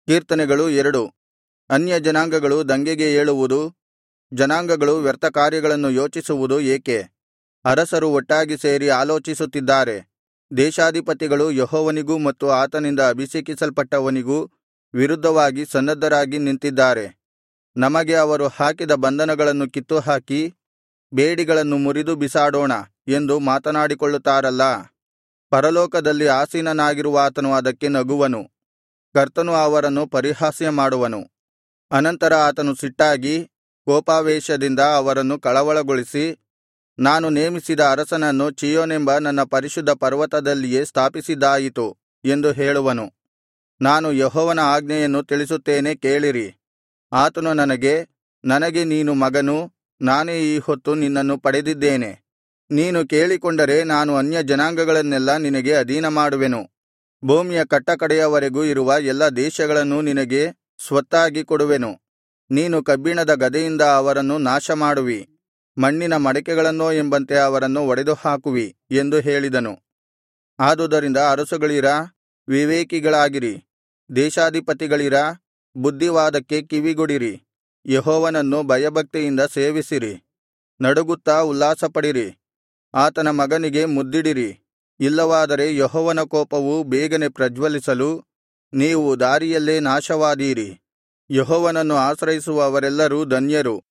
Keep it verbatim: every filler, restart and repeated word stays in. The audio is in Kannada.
ಕೀರ್ತನೆಗಳು ಎರಡು. ಅನ್ಯಜನಾಂಗಗಳು ದಂಗೆಗೆ ಏಳುವುದು, ಜನಾಂಗಗಳು ವ್ಯರ್ಥ ಕಾರ್ಯಗಳನ್ನು ಯೋಚಿಸುವುದು ಏಕೆ? ಅರಸರು ಒಟ್ಟಾಗಿ ಸೇರಿ ಆಲೋಚಿಸುತ್ತಿದ್ದಾರೆ. ದೇಶಾಧಿಪತಿಗಳು ಯೆಹೋವನಿಗೂ ಮತ್ತು ಆತನಿಂದ ಅಭಿಷೇಕಿಸಲ್ಪಟ್ಟವನಿಗೂ ವಿರುದ್ಧವಾಗಿ ಸನ್ನದ್ಧರಾಗಿ ನಿಂತಿದ್ದಾರೆ. ನಮಗೆ ಅವರು ಹಾಕಿದ ಬಂಧನಗಳನ್ನು ಕಿತ್ತುಹಾಕಿ ಬೇಡಿಗಳನ್ನು ಮುರಿದು ಬಿಸಾಡೋಣ ಎಂದು ಮಾತನಾಡಿಕೊಳ್ಳುತ್ತಾರಲ್ಲಾ. ಪರಲೋಕದಲ್ಲಿ ಆಸೀನನಾಗಿರುವಾತನು ಅದಕ್ಕೆ ನಗುವನು. ಕರ್ತನು ಅವರನ್ನು ಪರಿಹಾಸ್ಯ ಮಾಡುವನು. ಅನಂತರ ಆತನು ಸಿಟ್ಟಾಗಿ ಕೋಪಾವೇಶದಿಂದ ಅವರನ್ನು ಕಳವಳಗೊಳಿಸಿ, ನಾನು ನೇಮಿಸಿದ ಅರಸನನ್ನು ಚೀಯೋನೆಂಬ ನನ್ನ ಪರಿಶುದ್ಧ ಪರ್ವತದಲ್ಲಿಯೇ ಸ್ಥಾಪಿಸಿದ್ದಾಯಿತು ಎಂದು ಹೇಳುವನು. ನಾನು ಯೆಹೋವನ ಆಜ್ಞೆಯನ್ನು ತಿಳಿಸುತ್ತೇನೆ, ಕೇಳಿರಿ. ಆತನು ನನಗೆ, ನನಗೆ ನೀನು ಮಗನು, ನಾನೇ ಈ ಹೊತ್ತು ನಿನ್ನನ್ನು ಪಡೆದಿದ್ದೇನೆ. ನೀನು ಕೇಳಿಕೊಂಡರೆ ನಾನು ಅನ್ಯಜನಾಂಗಗಳನ್ನೆಲ್ಲಾ ನಿನಗೆ ಅಧೀನಮಾಡುವೆನು. ಭೂಮಿಯ ಕಟ್ಟಕಡೆಯವರೆಗೂ ಇರುವ ಎಲ್ಲಾ ದೇಶಗಳನ್ನೂ ನಿನಗೆ ಸ್ವತ್ತಾಗಿ ಕೊಡುವೆನು. ನೀನು ಕಬ್ಬಿಣದ ಗದೆಯಿಂದ ಅವರನ್ನು ನಾಶಮಾಡುವಿ, ಮಣ್ಣಿನ ಮಡಕೆಗಳನ್ನೋ ಎಂಬಂತೆ ಅವರನ್ನು ಒಡೆದುಹಾಕುವಿ ಎಂದು ಹೇಳಿದನು. ಆದುದರಿಂದ ಅರಸುಗಳಿರಾ, ವಿವೇಕಿಗಳಾಗಿರಿ. ದೇಶಾಧಿಪತಿಗಳಿರಾ, ಬುದ್ಧಿವಾದಕ್ಕೆ ಕಿವಿಗೊಡಿರಿ. ಯೆಹೋವನನ್ನು ಭಯಭಕ್ತಿಯಿಂದ ಸೇವಿಸಿರಿ. ನಡುಗುತ್ತಾ ಉಲ್ಲಾಸಪಡಿರಿ. ಆತನ ಮಗನಿಗೆ ಮುದ್ದಿಡಿರಿ. ಇಲ್ಲವಾದರೆ ಯೆಹೋವನ ಕೋಪವು ಬೇಗನೆ ಪ್ರಜ್ವಲಿಸಲು ನೀವು ದಾರಿಯಲ್ಲೇ ನಾಶವಾದೀರಿ. ಯೆಹೋವನನ್ನು ಆಶ್ರಯಿಸುವವರೆಲ್ಲರೂ ಧನ್ಯರು.